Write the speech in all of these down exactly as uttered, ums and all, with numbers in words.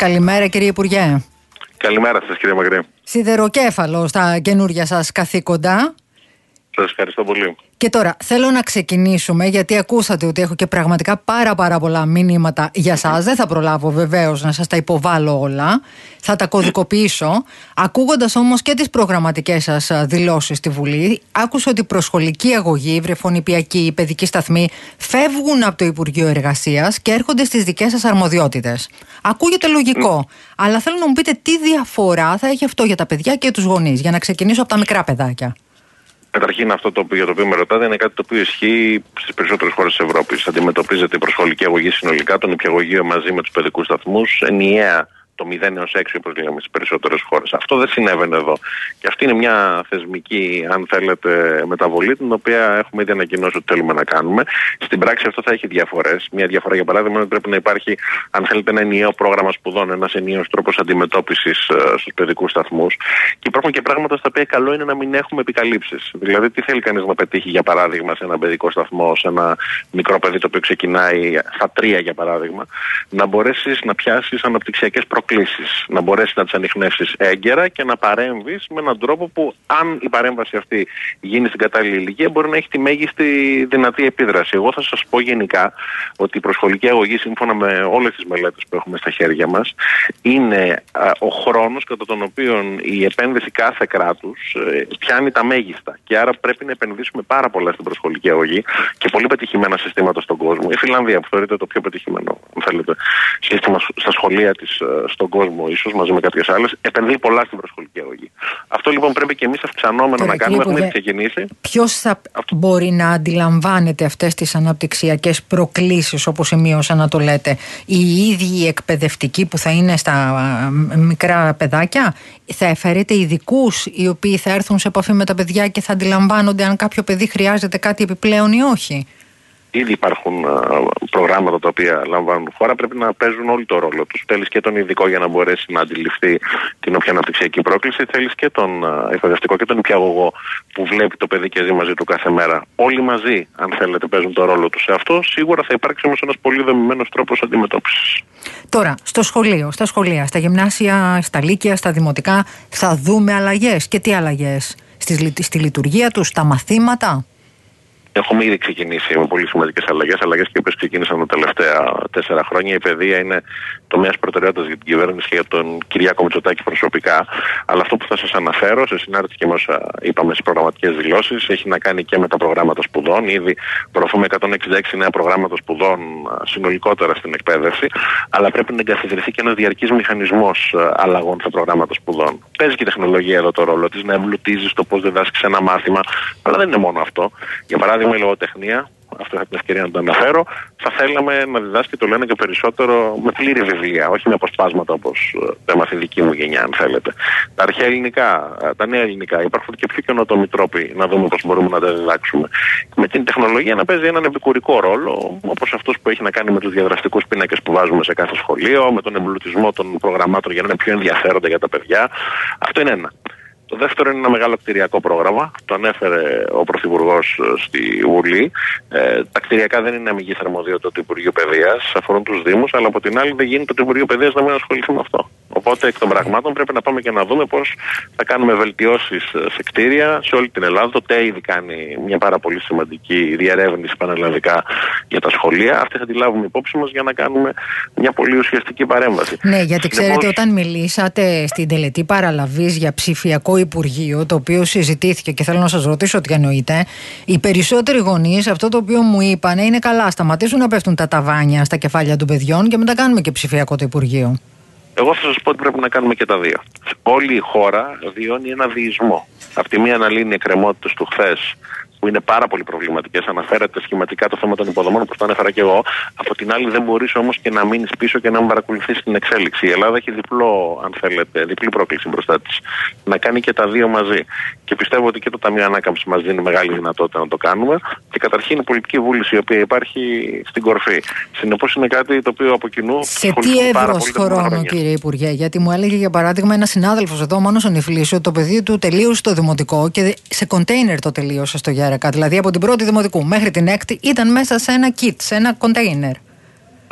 Καλημέρα, κύριε Υπουργέ. Καλημέρα σας, κύριε Μακρύ. Σιδεροκέφαλο στα καινούργια σας καθήκοντα. Σας ευχαριστώ πολύ. Και τώρα θέλω να ξεκινήσουμε, γιατί ακούσατε ότι έχω και πραγματικά πάρα πάρα πολλά μηνύματα για σας. Δεν θα προλάβω βεβαίως να σας τα υποβάλω όλα. Θα τα κωδικοποιήσω. Ακούγοντας όμως και τις προγραμματικές σας δηλώσεις στη Βουλή, άκουσα ότι η προσχολική αγωγή, η βρεφονιπιακή, η παιδική σταθμή φεύγουν από το Υπουργείο Εργασίας και έρχονται στις δικές σας αρμοδιότητες. Ακούγεται λογικό. Mm. Αλλά θέλω να μου πείτε τι διαφορά θα έχει αυτό για τα παιδιά και τους γονείς, για να ξεκινήσω από τα μικρά παιδάκια. Καταρχήν, αυτό το οποίο, για το οποίο με ρωτάτε είναι κάτι το οποίο ισχύει στις περισσότερες χώρες της Ευρώπης. Αντιμετωπίζεται η προσχολική αγωγή συνολικά, το νηπιαγωγείο μαζί με τους παιδικούς σταθμούς, ενιαία το μηδέν έως έξι, όπως λέγαμε, στις περισσότερες χώρες. Αυτό δεν συνέβαινε εδώ. Και αυτή είναι μια θεσμική, αν θέλετε, μεταβολή, την οποία έχουμε ήδη ανακοινώσει ότι θέλουμε να κάνουμε. Στην πράξη αυτό θα έχει διαφορές. Μια διαφορά, για παράδειγμα, είναι ότι πρέπει να υπάρχει, αν θέλετε, ένα ενιαίο πρόγραμμα σπουδών, ένας ενιαίος τρόπος αντιμετώπισης uh, στους παιδικούς σταθμούς. Και υπάρχουν και πράγματα στα οποία καλό είναι να μην έχουμε επικαλύψεις. Δηλαδή, τι θέλει κανείς να πετύχει, για παράδειγμα, σε ένα παιδικό σταθμό, σε ένα μικρό παιδί το οποίο ξεκινάει στα τρία, για παράδειγμα, να μπορέσεις να πιάσεις αναπτυξιακές προκλήσεις. Να μπορέσεις να τις ανιχνεύσεις έγκαιρα και να παρέμβεις με έναν τρόπο που, αν η παρέμβαση αυτή γίνει στην κατάλληλη ηλικία, μπορεί να έχει τη μέγιστη δυνατή επίδραση. Εγώ θα σας πω γενικά ότι η προσχολική αγωγή, σύμφωνα με όλες τις μελέτες που έχουμε στα χέρια μας, είναι α, ο χρόνος κατά τον οποίο η επένδυση κάθε κράτους ε, πιάνει τα μέγιστα. Και άρα πρέπει να επενδύσουμε πάρα πολλά στην προσχολική αγωγή και πολύ πετυχημένα συστήματα στον κόσμο. Η Φιλανδία, που θεωρείται το πιο πετυχημένο, αν θέλετε, σύστημα στα σχολεία της στον κόσμο, ίσως μαζί με κάποιες άλλες, επενδύει πολλά στην προσχολική αγωγή. Αυτό λοιπόν πρέπει και εμείς αυξανόμενο Τώρα, να κάνουμε. Έχουμε ήδη ξεκινήσει. Ποιος θα Αυτό. μπορεί να αντιλαμβάνεται αυτές τις αναπτυξιακές προκλήσεις, όπως σημείωσα να το λέτε, οι ίδιοι εκπαιδευτικοί που θα είναι στα μικρά παιδάκια, θα εφερείτε ειδικούς οι οποίοι θα έρθουν σε επαφή με τα παιδιά και θα αντιλαμβάνονται αν κάποιο παιδί χρειάζεται κάτι επιπλέον ή όχι? Ήδη υπάρχουν α, προγράμματα τα οποία λαμβάνουν χώρα, πρέπει να παίζουν όλοι το ρόλο τους. Θέλεις και τον ειδικό για να μπορέσει να αντιληφθεί την όποια αναπτυξιακή πρόκληση, θέλεις και τον α, εκπαιδευτικό και τον νηπιαγωγό που βλέπει το παιδί και ζει μαζί του κάθε μέρα. Όλοι μαζί, αν θέλετε, παίζουν το ρόλο τους. Σε αυτό σίγουρα θα υπάρξει όμως ένας πολύ δομημένος τρόπος αντιμετώπισης. Τώρα, στο σχολείο, στα σχολεία, στα γυμνάσια, στα λύκεια, στα δημοτικά, θα δούμε αλλαγές. Και τι αλλαγές? Στη, στη λειτουργία τους, στα μαθήματα? Έχουμε ήδη ξεκινήσει με πολύ σημαντικές αλλαγές. Αλλαγές και οι οποίες ξεκίνησαν τα τελευταία τέσσερα χρόνια. Η παιδεία είναι τομέας προτεραιότητας για την κυβέρνηση και για τον Κυριάκο Μητσοτάκη προσωπικά. Αλλά αυτό που θα σας αναφέρω, σε συνάρτηση και με όσα είπαμε στις προγραμματικές δηλώσεις, έχει να κάνει και με τα προγράμματα σπουδών. Ήδη προωθούμε εκατόν εξήντα έξι νέα προγράμματα σπουδών συνολικότερα στην εκπαίδευση. Αλλά πρέπει να εγκαθιδρυθεί και ένας διαρκής μηχανισμός αλλαγών στα προγράμματα σπουδών. Παίζει και η τεχνολογία εδώ το ρόλο της, να εμπλουτίζει το πώς διδάσκεις ένα μάθημα. Αλλά δεν είναι μόνο αυτό. Για παράδειγμα, η λογοτεχνία, αυτό είχα την ευκαιρία να το αναφέρω, θα θέλαμε να διδάσκει, το λένε και περισσότερο, με πλήρη βιβλία, όχι με αποσπάσματα όπως το έμαθε η δική μου γενιά, αν θέλετε. Τα αρχαία ελληνικά, τα νέα ελληνικά, υπάρχουν και πιο καινοτόμοι τρόποι να δούμε πώς μπορούμε να τα διδάξουμε. Με την τεχνολογία να παίζει έναν επικουρικό ρόλο, όπως αυτός που έχει να κάνει με τους διαδραστικούς πίνακες που βάζουμε σε κάθε σχολείο, με τον εμπλουτισμό των προγραμμάτων για να είναι πιο ενδιαφέροντα για τα παιδιά. Αυτό είναι ένα. Το δεύτερο είναι ένα μεγάλο κτηριακό πρόγραμμα. Το ανέφερε ο Πρωθυπουργός στη Βουλή. Ε, τα κτηριακά δεν είναι αμυγής αρμοδιότητα του Υπουργείου Παιδείας, αφορούν τους Δήμους, αλλά από την άλλη δεν γίνεται το Υπουργείο Παιδείας να μην ασχοληθεί με αυτό. Οπότε εκ των πραγμάτων πρέπει να πάμε και να δούμε πώς θα κάνουμε βελτιώσεις σε κτίρια σε όλη την Ελλάδα. Το ΤΕ ήδη κάνει μια πάρα πολύ σημαντική διερεύνηση πανελλαδικά για τα σχολεία. Αυτή θα τη λάβουμε υπόψη μας για να κάνουμε μια πολύ ουσιαστική παρέμβαση. Ναι, γιατί ξέρετε, Συνεπώς... όταν μιλήσατε στην τελετή παραλαβής για ψηφιακό Υπουργείο, το οποίο συζητήθηκε και θέλω να σας ρωτήσω τι εννοείτε, οι περισσότεροι γονείς αυτό το οποίο μου είπαν είναι καλά, σταματήσουν να πέφτουν τα ταβάνια στα κεφάλια των παιδιών και μετά κάνουμε και ψηφιακό το Υπουργείο. Εγώ θα σας πω ότι πρέπει να κάνουμε και τα δύο. Όλη η χώρα βιώνει ένα διεισμό. Απ' τη μία να λύνει εκκρεμότητες του χθες, που είναι πάρα πολύ προβληματικές. Αναφέρεται σχηματικά το θέμα των υποδομών, όπως το ανέφερα και εγώ. Από την άλλη, δεν μπορείς όμως και να μείνεις πίσω και να μην παρακολουθείς την εξέλιξη. Η Ελλάδα έχει διπλό, αν θέλετε, διπλή πρόκληση μπροστά της. Να κάνει και τα δύο μαζί. Και πιστεύω ότι και το Ταμείο Ανάκαμψης μας δίνει μεγάλη δυνατότητα να το κάνουμε. Και καταρχήν η πολιτική βούληση, η οποία υπάρχει στην κορφή. Συνεπώς είναι κάτι το οποίο από κοινού. Σε τι εύρος χρόνου, κύριε Υπουργέ? Γιατί μου έλεγε για παράδειγμα ένα συνάδελφος εδώ, Μάνος Ονιφλής, ότι το παιδί του τελείωσε το δημοτικό και σε κοντέινερ το τελείωσε στο Γιάρεκα. Δηλαδή από την πρώτη δημοτικού μέχρι την έκτη ήταν μέσα σε ένα kit, σε ένα κοντέινερ.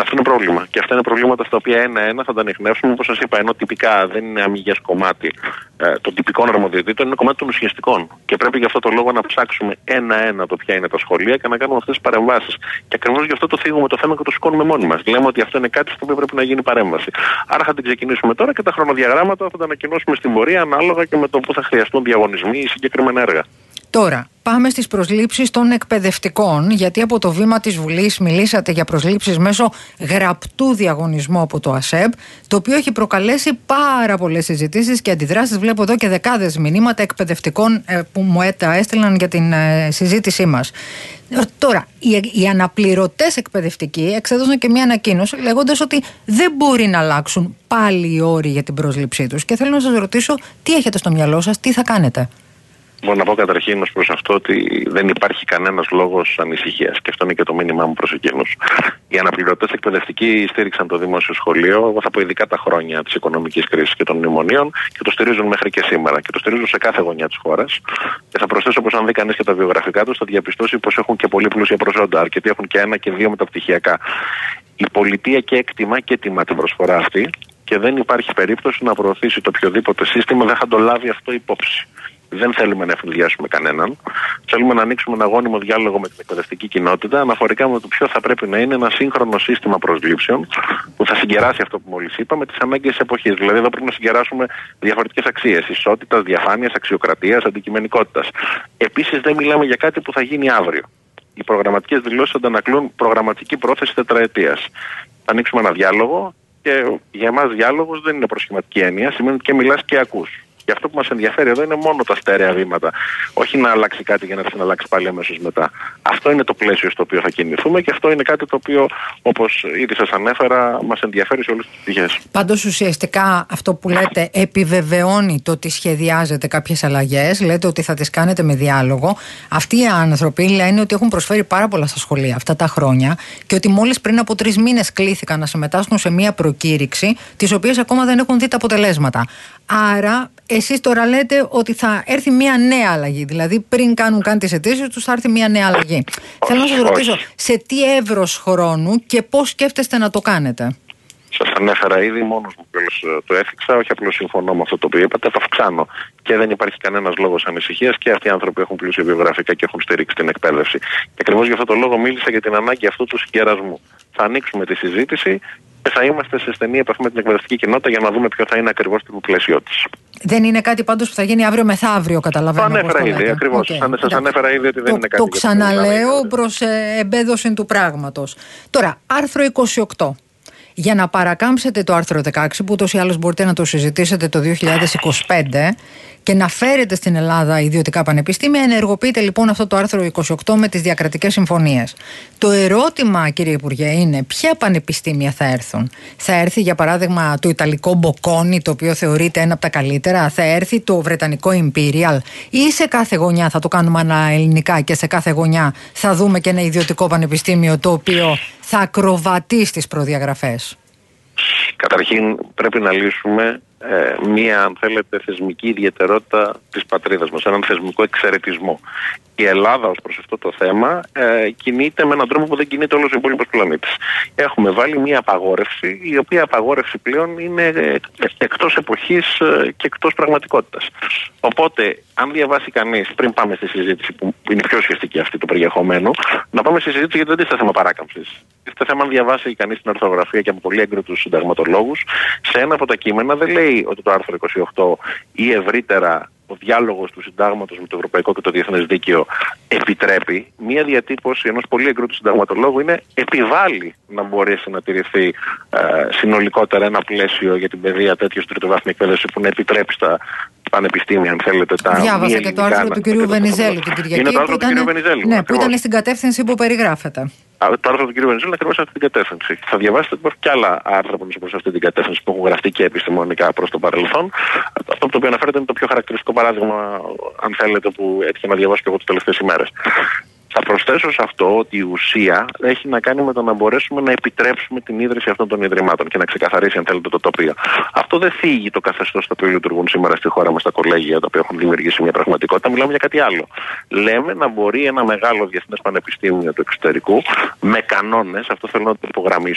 Αυτό είναι πρόβλημα. Και αυτά είναι προβλήματα στα οποία ένα-ένα θα τα ανιχνεύσουμε. Όπως σας είπα, ενώ τυπικά δεν είναι αμυγές κομμάτι ε, των τυπικών αρμοδιοτήτων, είναι κομμάτι των ουσιαστικών. Και πρέπει γι' αυτό το λόγο να ψάξουμε ένα-ένα το ποια είναι τα σχολεία και να κάνουμε αυτές τις παρεμβάσεις. Και ακριβώς γι' αυτό το θίγουμε το θέμα και το σηκώνουμε μόνοι μας. Λέμε ότι αυτό είναι κάτι στο οποίο πρέπει να γίνει παρέμβαση. Άρα θα την ξεκινήσουμε τώρα και τα χρονοδιαγράμματα θα τα ανακοινώσουμε στην πορεία ανάλογα και με το που θα χρειαστούν διαγωνισμοί ή συγκεκριμένα έργα. Τώρα, πάμε στις προσλήψεις των εκπαιδευτικών, γιατί από το βήμα της Βουλής μιλήσατε για προσλήψεις μέσω γραπτού διαγωνισμού από το ΑΣΕΠ, το οποίο έχει προκαλέσει πάρα πολλές συζητήσεις και αντιδράσεις. Βλέπω εδώ και δεκάδες μηνύματα εκπαιδευτικών που μου έστειλαν για την συζήτησή μας. Τώρα, οι, οι αναπληρωτές εκπαιδευτικοί εξέδωσαν και μια ανακοίνωση λέγοντας ότι δεν μπορεί να αλλάξουν πάλι οι όροι για την πρόσληψή τους. Και θέλω να σας ρωτήσω, τι έχετε στο μυαλό σας, τι θα κάνετε? Μπορώ να πω καταρχήν ως προς αυτό ότι δεν υπάρχει κανένας λόγος ανησυχίας και αυτό είναι και το μήνυμά μου προς εκείνους. Οι αναπληρωτές εκπαιδευτικοί στήριξαν το δημόσιο σχολείο, εγώ θα πω ειδικά τα χρόνια της οικονομικής κρίσης και των μνημονίων και το στηρίζουν μέχρι και σήμερα και το στηρίζουν σε κάθε γωνιά της χώρας. Και θα προσθέσω πως αν δει κανείς και τα βιογραφικά τους θα διαπιστώσει πως έχουν και πολύ πλούσια προσόντα, αρκετοί έχουν και ένα και δύο μεταπτυχιακά. Η πολιτεία και εκτιμά και τιμά την προσφορά αυτή και δεν υπάρχει περίπτωση να προωθήσει το οποιοδήποτε σύστημα, δεν θα το λάβει αυτό υπόψη. Δεν θέλουμε να ευνηδιάσουμε κανέναν. Θέλουμε να ανοίξουμε ένα γόνιμο διάλογο με την εκπαιδευτική κοινότητα αναφορικά με το ποιο θα πρέπει να είναι ένα σύγχρονο σύστημα προσλήψεων που θα συγκεράσει αυτό που μόλις είπα με τις ανάγκες της εποχής. Δηλαδή, εδώ πρέπει να συγκεράσουμε διαφορετικές αξίες: ισότητας, διαφάνειας, αξιοκρατίας, αντικειμενικότητας. Επίσης, δεν μιλάμε για κάτι που θα γίνει αύριο. Οι προγραμματικές δηλώσεις αντανακλούν προγραμματική πρόθεση τετραετίας. Θα ανοίξουμε ένα διάλογο και για εμάς διάλογος δεν είναι προσχηματική έννοια, σημαίνει ότι και μιλάς και ακούς. Και αυτό που μας ενδιαφέρει εδώ είναι μόνο τα στέρεα βήματα. Όχι να αλλάξει κάτι για να έρθει να αλλάξει πάλι αμέσως μετά. Αυτό είναι το πλαίσιο στο οποίο θα κινηθούμε και αυτό είναι κάτι το οποίο, όπως ήδη σας ανέφερα, μας ενδιαφέρει σε όλες τις πτυχές. Πάντως, ουσιαστικά αυτό που λέτε επιβεβαιώνει το ότι σχεδιάζετε κάποιες αλλαγές. Λέτε ότι θα τις κάνετε με διάλογο. Αυτοί οι άνθρωποι λένε ότι έχουν προσφέρει πάρα πολλά στα σχολεία αυτά τα χρόνια και ότι μόλις πριν από τρεις μήνες κλήθηκαν να συμμετάσχουν σε μία προκήρυξη, τις οποίες ακόμα δεν έχουν δει τα αποτελέσματα. Άρα, εσείς τώρα λέτε ότι θα έρθει μια νέα αλλαγή. Δηλαδή, πριν κάνουν καν τις αιτήσεις τους, θα έρθει μια νέα αλλαγή. Όχι, Θέλω να σας ρωτήσω, σε τι εύρος χρόνου και πώς σκέφτεστε να το κάνετε? Σας ανέφερα ήδη, μόνος μου το έθιξα, όχι απλώς συμφωνώ με αυτό το οποίο είπατε, το αυξάνω. Και δεν υπάρχει κανένας λόγος ανησυχίας και αυτοί οι άνθρωποι έχουν πλούσια βιογραφικά και έχουν στηρίξει την εκπαίδευση. Και ακριβώς γι' αυτό το λόγο μίλησα για την ανάγκη αυτού του συγκερασμού. Θα ανοίξουμε τη συζήτηση και θα είμαστε σε στενή επαφή με την εκπαιδευτική κοινότητα για να δούμε ποιο θα είναι ακριβώς το πλαίσιο της. Δεν είναι κάτι πάντως που θα γίνει αύριο μεθαύριο, καταλαβαίνω. Το ανέφερα ήδη, ακριβώς. Okay. Σας ανέφερα ήδη ότι δεν το, είναι κάτι. Το ξαναλέω προς ε, εμπέδωση του πράγματος. Τώρα, άρθρο είκοσι οκτώ. Για να παρακάμψετε το άρθρο δεκαέξι, που ούτως ή άλλως μπορείτε να το συζητήσετε το δύο χιλιάδες είκοσι πέντε και να φέρετε στην Ελλάδα ιδιωτικά πανεπιστήμια, ενεργοποιείτε λοιπόν αυτό το άρθρο είκοσι οκτώ με τις διακρατικές συμφωνίες. Το ερώτημα, κύριε Υπουργέ, είναι ποια πανεπιστήμια θα έρθουν? Θα έρθει, για παράδειγμα, το Ιταλικό Μποκόνι, το οποίο θεωρείται ένα από τα καλύτερα? Θα έρθει το Βρετανικό Imperial? Ή σε κάθε γωνιά θα το κάνουμε αναελληνικά και σε κάθε γωνιά θα δούμε και ένα ιδιωτικό πανεπιστήμιο το οποίο θα ακροβατεί στις προδιαγραφές? Καταρχήν πρέπει να λύσουμε ε, μία, αν θέλετε, θεσμική ιδιαιτερότητα της πατρίδας μας, έναν θεσμικό εξαιρετισμό. Η Ελλάδα ως προς αυτό το θέμα ε, κινείται με έναν τρόπο που δεν κινείται όλος ο υπόλοιπος πλανήτης. Έχουμε βάλει μία απαγόρευση, η οποία απαγόρευση πλέον είναι ε, εκτός εποχής ε, και εκτός πραγματικότητας. Οπότε, αν διαβάσει κανείς, πριν πάμε στη συζήτηση που είναι πιο ουσιαστική αυτή του περιεχομένου, να πάμε στη συζήτηση γιατί δεν είναι θέμα παράκαμψης. Είναι θέμα αν διαβάσει κανείς την ορθογραφία και από πολύ έγκριτους συνταγματολόγους, σε ένα από τα κείμενα δεν λέει ότι το άρθρο είκοσι οκτώ ή ευρύτερα ο διάλογος του συντάγματος με το ευρωπαϊκό και το διεθνές δίκαιο επιτρέπει. Μία διατύπωση ενός πολύ εγκρίτου συνταγματολόγου είναι επιβάλλει να μπορέσει να τηρηθεί ε, συνολικότερα ένα πλαίσιο για την παιδεία τέτοιο τριτοβάθμια εκπαίδευση που να επιτρέπει στα πανεπιστήμια, αν θέλετε, τα. Διάβασα και το άρθρο του κυρίου Βενιζέλου την Κυριακή. Είναι το άρθρο του κυρίου Βενιζέλου. Ναι, που ήταν στην κατεύθυνση που περιγράφεται. Το άρθρο του κ. Βενιζέλου είναι ακριβώς αυτή την κατεύθυνση. Θα διαβάσετε ότι και άλλα άρθρα που είναι προς αυτή την κατεύθυνση που έχουν γραφτεί και επιστημονικά προς το παρελθόν. Αυτό το οποίο αναφέρεται είναι το πιο χαρακτηριστικό παράδειγμα, αν θέλετε, που έτυχε να διαβάσω και εγώ τις τελευταίες ημέρες. Θα προσθέσω σε αυτό ότι η ουσία έχει να κάνει με το να μπορέσουμε να επιτρέψουμε την ίδρυση αυτών των ιδρυμάτων και να ξεκαθαρίσει, αν θέλετε, το τοπίο. Αυτό δεν θίγει το καθεστώς το οποίο λειτουργούν σήμερα στη χώρα μας τα κολέγια, τα οποία έχουν δημιουργήσει μια πραγματικότητα. Μιλάμε για κάτι άλλο. Λέμε να μπορεί ένα μεγάλο διεθνές πανεπιστήμιο του εξωτερικού, με κανόνες, αυτό θέλω να το υπογραμμίσω,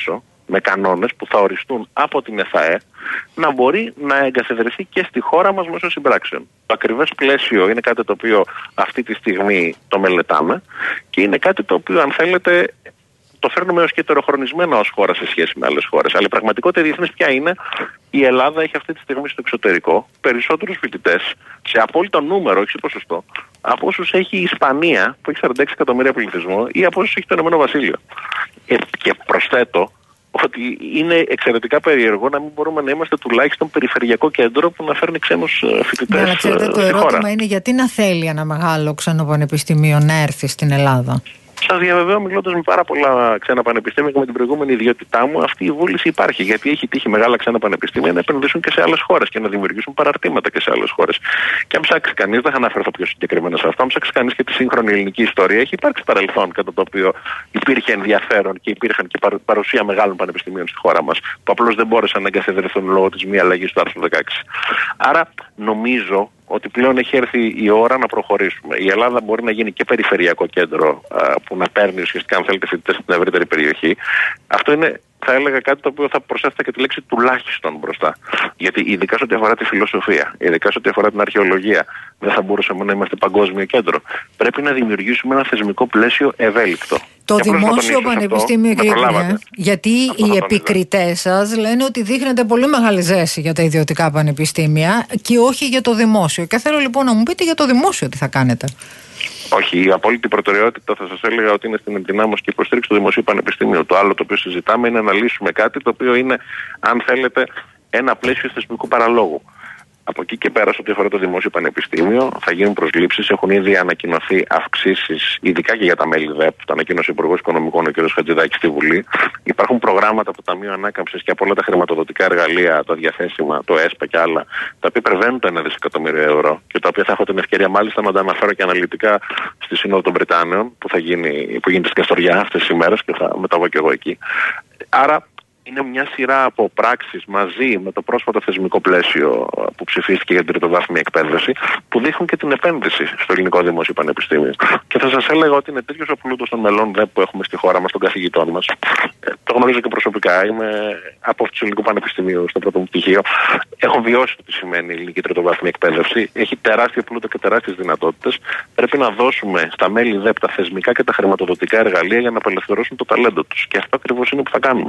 με κανόνες που θα οριστούν από την ΕΘΑΕ να μπορεί να εγκαθιδρυθεί και στη χώρα μας μέσω συμπράξεων. Το ακριβές πλαίσιο είναι κάτι το οποίο αυτή τη στιγμή το μελετάμε και είναι κάτι το οποίο, αν θέλετε, το φέρνουμε ως και τεροχρονισμένα ως χώρα σε σχέση με άλλες χώρες. Αλλά η πραγματικότητα διεθνής ποια είναι? Η Ελλάδα έχει αυτή τη στιγμή στο εξωτερικό περισσότερους φοιτητές, σε απόλυτο νούμερο, όχι σε ποσοστό, από όσους έχει η Ισπανία, που έχει σαράντα έξι εκατομμύρια πληθυσμό, ή από όσους έχει το Ηνωμένο Βασίλειο. Ε, και προσθέτω ότι είναι εξαιρετικά περίεργο να μην μπορούμε να είμαστε τουλάχιστον περιφερειακό κέντρο που να φέρνει ξένους φοιτητές. Ναι, αλλά ξέρετε, το ερώτημα είναι γιατί να θέλει ένα μεγάλο ξένο πανεπιστήμιο να έρθει στην Ελλάδα. Σας διαβεβαιώ, μιλώντας με πάρα πολλά ξένα πανεπιστήμια και με την προηγούμενη ιδιότητά μου, αυτή η βούληση υπάρχει. Γιατί έχει τύχει μεγάλα ξένα πανεπιστήμια να επενδύσουν και σε άλλες χώρες και να δημιουργήσουν παραρτήματα και σε άλλες χώρες. Και αν ψάξει κανείς, δεν θα αναφερθώ πιο συγκεκριμένα σε αυτό, αν ψάξει κανείς και τη σύγχρονη ελληνική ιστορία, έχει υπάρξει παρελθόν κατά το οποίο υπήρχε ενδιαφέρον και υπήρχαν και παρουσία μεγάλων πανεπιστημίων στη χώρα μας, που απλώς δεν μπόρεσαν να εγκαθιδρυθούν λόγω της μη αλλαγής του άρθρου δεκαέξι. Άρα νομίζω ότι πλέον έχει έρθει η ώρα να προχωρήσουμε. Η Ελλάδα μπορεί να γίνει και περιφερειακό κέντρο α, που να παίρνει ουσιαστικά, αν θέλετε, φοιτητές στην ευρύτερη περιοχή. Αυτό είναι, θα έλεγα, κάτι το οποίο θα προσέθετα και τη λέξη τουλάχιστον μπροστά. Γιατί ειδικά σε ό,τι αφορά τη φιλοσοφία, ειδικά σε ό,τι αφορά την αρχαιολογία, δεν θα μπορούσαμε να είμαστε παγκόσμιο κέντρο. Πρέπει να δημιουργήσουμε ένα θεσμικό πλαίσιο ευέλικτο. Το Δημόσιο Πανεπιστήμιο, κύριε Υπουργέ, γιατί οι επικριτές σας λένε ότι δείχνετε πολύ μεγάλη ζέση για τα ιδιωτικά πανεπιστήμια και όχι για το δημόσιο. Και θέλω λοιπόν να μου πείτε για το δημόσιο τι θα κάνετε. Όχι, η απόλυτη προτεραιότητα θα σας έλεγα ότι είναι στην ενδυνάμωση και υποστήριξη του Δημοσίου Πανεπιστημίου. Το άλλο το οποίο συζητάμε είναι να λύσουμε κάτι το οποίο είναι, αν θέλετε, ένα πλαίσιο θεσμικού παραλόγου. Από εκεί και πέρα, σε ό,τι αφορά το Δημόσιο Πανεπιστήμιο, θα γίνουν προσλήψεις. Έχουν ήδη ανακοινωθεί αυξήσεις, ειδικά και για τα μέλη ΔΕΠ. Το ανακοίνωσε ο Υπουργός Οικονομικών, ο κ. Χατζηδάκης, στη Βουλή. Υπάρχουν προγράμματα από το Ταμείο Ανάκαμψης και από όλα τα χρηματοδοτικά εργαλεία, τα διαθέσιμα, το ΕΣΠΑ και άλλα, τα οποία υπερβαίνουν το ένα δισεκατομμύριο ευρώ και τα οποία θα έχω την ευκαιρία μάλιστα να τα αναφέρω και αναλυτικά στη Σύνοδο των Βρυτάνεων, που, θα γίνει, που γίνεται στην Καστοριά αυτές τις ημέρες και θα μεταβώ και εγώ εκεί. Άρα, είναι μια σειρά από πράξεις μαζί με το πρόσφατο θεσμικό πλαίσιο που ψηφίστηκε για την τριτοβάθμια εκπαίδευση, που δείχνουν και την επένδυση στο ελληνικό δημόσιο πανεπιστήμιο. Και θα σας έλεγα ότι είναι τέτοιος ο πλούτος των μελών ΔΕΠ που έχουμε στη χώρα μας, των καθηγητών μας. Ε, το γνωρίζω και προσωπικά. Είμαι απόφοιτης του Ελληνικού Πανεπιστημίου στο πρώτο μου πτυχίο. Έχω βιώσει το τι σημαίνει η ελληνική τριτοβάθμια εκπαίδευση. Έχει τεράστιο πλούτο και τεράστιες δυνατότητες. Πρέπει να δώσουμε στα μέλη ΔΕΠ τα θεσμικά και τα χρηματοδοτικά εργαλεία για να απελευθερώσουν το ταλέντο τους. Και αυτό ακριβώς είναι που θα κάνουμε.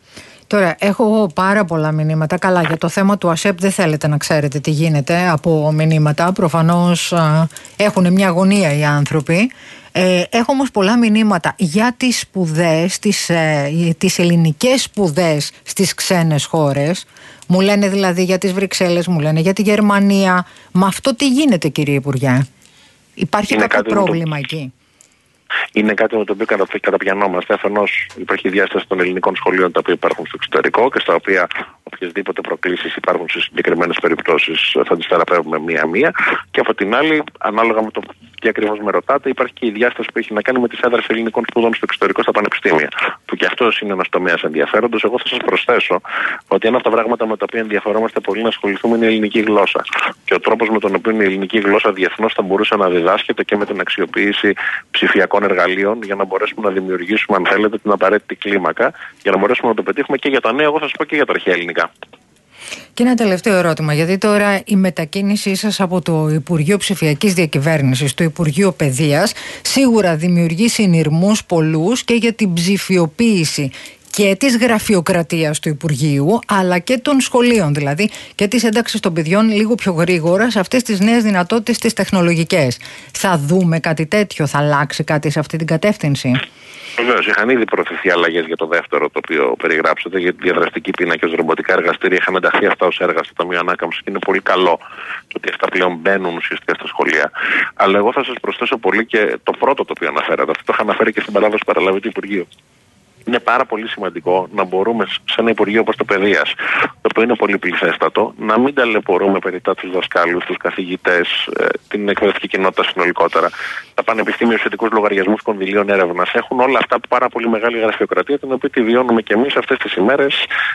Τώρα, έχω πάρα πολλά μηνύματα. Καλά, για το θέμα του ΑΣΕΠ δεν θέλετε να ξέρετε τι γίνεται από μηνύματα. Προφανώς α, έχουν μια αγωνία οι άνθρωποι. Ε, έχω όμως πολλά μηνύματα για τις σπουδές, τις, ε, τις ελληνικές σπουδές στις ξένες χώρες. Μου λένε δηλαδή για τις Βρυξέλλες, μου λένε για τη Γερμανία. Με αυτό τι γίνεται, κύριε Υπουργέ? Υπάρχει είναι κάποιο πρόβλημα το... εκεί? Είναι κάτι με το οποίο καταπιανόμαστε. Αφενός υπάρχει η διάσταση των ελληνικών σχολείων τα οποία υπάρχουν στο εξωτερικό και στα οποία οποιασδήποτε προκλήσεις υπάρχουν σε συγκεκριμένες περιπτώσεις θα τις θεραπεύουμε μία-μία. Και από την άλλη, ανάλογα με το τι ακριβώς με ρωτάτε, υπάρχει και η διάσταση που έχει να κάνει με τις έδρες ελληνικών σπουδών στο εξωτερικό στα πανεπιστήμια. Που και αυτός είναι ένας τομέας ενδιαφέροντος. Εγώ θα σας προσθέσω ότι ένα από τα πράγματα με τα οποία ενδιαφερόμαστε πολύ να ασχοληθούμε είναι η ελληνική γλώσσα. Και ο τρόπος με τον οποίο η ελληνική γλώσσα διεθνώς θα μπορούσε να διδάσκεται και με την αξιοποίηση ψηφιακών εργαλείων για να μπορέσουμε να δημιουργήσουμε, αν θέλετε, την απαραίτητη κλίμακα για να μπορέσουμε να το πετύχουμε και για τα νέα, εγώ θα σας πω και για τα αρχαία ελληνικά. Και ένα τελευταίο ερώτημα, γιατί τώρα η μετακίνησή σας από το Υπουργείο Ψηφιακής Διακυβέρνησης στο Υπουργείο Παιδείας σίγουρα δημιουργεί συνειρμούς πολλούς και για την ψηφιοποίηση και της γραφειοκρατίας του Υπουργείου, αλλά και των σχολείων, δηλαδή και της ένταξης των παιδιών λίγο πιο γρήγορα σε αυτές τις νέες δυνατότητες τις τεχνολογικές. Θα δούμε κάτι τέτοιο, θα αλλάξει κάτι σε αυτή την κατεύθυνση? Βεβαίως, είχαν ήδη προωθηθεί αλλαγές για το δεύτερο το οποίο περιγράψατε, για τη διαδραστική πείνα και ως ρομποτικά εργαστήρια. Είχαν ενταχθεί αυτά ως έργα στο Ταμείο Ανάκαμψης και είναι πολύ καλό το ότι αυτά πλέον μπαίνουν ουσιαστικά στα σχολεία. Αλλά εγώ θα σας προσθέσω πολύ και το πρώτο το οποίο αναφέρατε. Αυτό το είχα αναφέρει και στην παράδοση που παραλάβει το Υπουργείο. Είναι πάρα πολύ σημαντικό να μπορούμε σε ένα Υπουργείο όπως το Παιδείας, το οποίο είναι πολύ πληθέστατο, να μην ταλαιπωρούμε περιτά τους δασκάλους, τους καθηγητές, την εκπαιδευτική κοινότητα συνολικότερα. Τα πανεπιστήμια, στους ειδικούς λογαριασμούς κονδυλίων έρευνας έχουν όλα αυτά πάρα πολύ μεγάλη γραφειοκρατία, την οποία τη βιώνουμε και εμείς αυτές τις ημέρες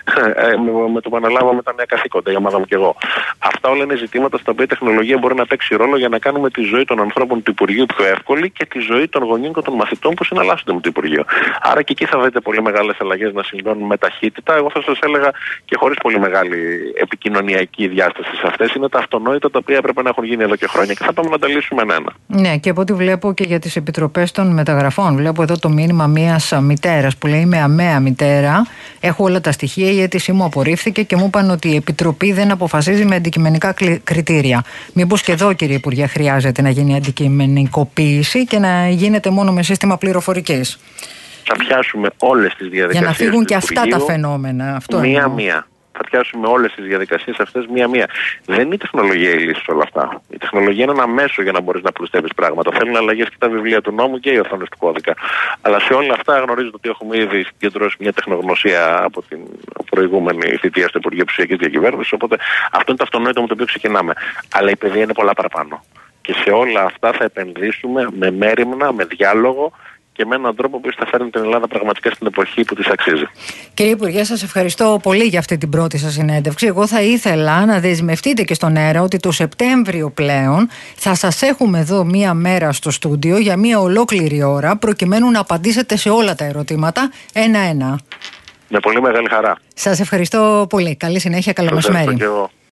με το που αναλάβαμε τα νέα καθήκοντα, η ομάδα μου και εγώ. Αυτά όλα είναι ζητήματα στα οποία η τεχνολογία μπορεί να παίξει ρόλο για να κάνουμε τη ζωή των ανθρώπων του Υπουργείου πιο εύκολη και τη ζωή των γονείων και των μαθητών που συναλλάσσονται με το Υπουργείο. Άρα και εκεί θα δείτε πολύ μεγάλες αλλαγές να συμβαίνουν με ταχύτητα. Εγώ θα σας έλεγα και χωρίς πολύ μεγάλη επικοινωνιακή διάσταση σε αυτές. Είναι τα αυτονόητα τα οποία έπρεπε να έχουν γίνει εδώ και χρόνια και θα πάμε να τα λύσουμε ένα-ένα. Ναι, και από ό,τι βλέπω και για τις επιτροπές των μεταγραφών, βλέπω εδώ το μήνυμα μιας μητέρας που λέει είμαι αμαία μητέρα. Έχω όλα τα στοιχεία, η αίτησή μου απορρίφθηκε και μου είπαν ότι η Επιτροπή δεν αποφασίζει με αντικειμενικά κριτήρια. Μήπως και εδώ, κύριε Υπουργέ, χρειάζεται να γίνει αντικειμενικοποίηση και να γίνεται μόνο με σύστημα πληροφορικής? Θα πιάσουμε όλες τις διαδικασίες. Για να φύγουν και αυτά τα φαινόμενα. Μία-μία. Θα πιάσουμε όλες τις διαδικασίες αυτές μία-μία. Δεν είναι η τεχνολογία η λύση σε όλα αυτά. Η τεχνολογία είναι ένα μέσο για να μπορείς να πλουστεύεις πράγματα. Θέλουν αλλαγές και τα βιβλία του νόμου και οι οθόνες του κώδικα. Αλλά σε όλα αυτά γνωρίζετε ότι έχουμε ήδη συγκεντρώσει μια τεχνογνωσία από την προηγούμενη θητεία στο Υπουργείο Ψηφιακής Διακυβέρνησης. Οπότε αυτό είναι το αυτονόητο με το οποίο ξεκινάμε. Αλλά η παιδεία είναι πολλά παραπάνω. Και σε όλα αυτά θα επενδύσουμε με μέριμνα, με διάλογο και με έναν τρόπο που θα φέρνει την Ελλάδα πραγματικά στην εποχή που της αξίζει. Κύριε Υπουργέ, σας ευχαριστώ πολύ για αυτή την πρώτη σας συνέντευξη. Εγώ θα ήθελα να δεσμευτείτε και στον αέρα ότι το Σεπτέμβριο πλέον θα σας έχουμε εδώ μία μέρα στο στούντιο για μία ολόκληρη ώρα, προκειμένου να απαντήσετε σε όλα τα ερωτήματα ένα-ένα. Με πολύ μεγάλη χαρά. Σας ευχαριστώ πολύ. Καλή συνέχεια, καλό μεσημέρι.